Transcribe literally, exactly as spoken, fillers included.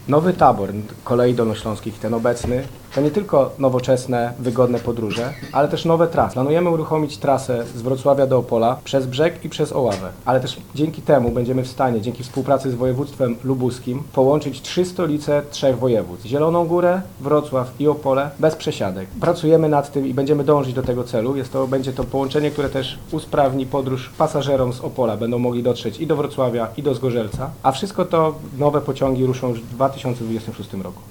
Nowy tabor kolei dolnośląskich, ten obecny, to nie tylko nowoczesne, wygodne podróże, ale też nowe trasy. Planujemy uruchomić trasę z Wrocławia do Opola przez Brzeg i przez Oławę, ale też dzięki temu będziemy w stanie, dzięki współpracy z województwem lubuskim, połączyć trzy stolice trzech województw. Zieloną Górę, Wrocław i Opole bez przesiadek. Pracujemy nad tym i będziemy dążyć do tego celu. Jest to, będzie to połączenie, które też usprawni podróż pasażerom z Opola. Będą mogli dotrzeć i do Wrocławia, i do Zgorzelca, a wszystko to nowe pociągi ruszą już w dwa tysiące dwudziestym szóstym roku.